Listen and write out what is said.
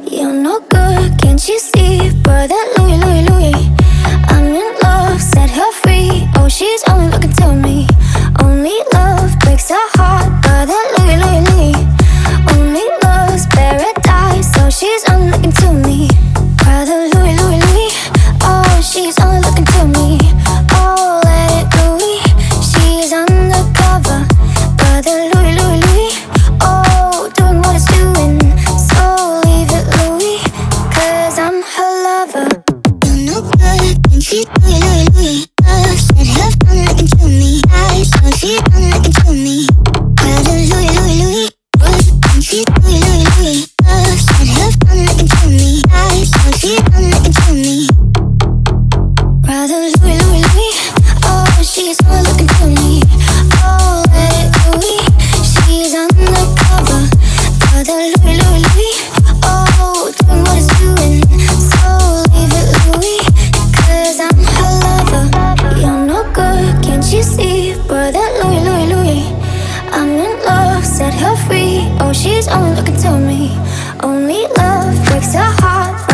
You're no good, can't you see? Brother Louis, Louis, Louis, I'm in love, set her free. Oh, she's only looking to me. Only love breaks her heart. Brother Louis, Louis, Louis, only love's paradise. So she's only looking to me. Brother Louis, Louis, Louis, oh, she's only looking to me. Oh, let it Louis, she's undercover. Brother Louis, Louis, Louis, oh, doing what it's doing. So leave it Louis, 'cause I'm her lover. You're no good, and she's Louis, Louis, Louis. Love said her phone looking to me. I saw she's only looking to me. Brother Louis, Louis, Louis, and she's Louis, Louis, Louis. Love said her phone looking to me. I saw she's only looking to me. Brother Louis, Louis, Louis, oh, she's only looking to me. Oh, let it Louis, she's undercover. Brother Louis, Louis, Louis, oh, doing what it's doing. So leave it Louis, 'cause I'm her lover. You're no good, can't you see? Brother Louis, Louis, Louis, I'm in love, set her free. Oh, she's only looking to me. Only love breaks her heart.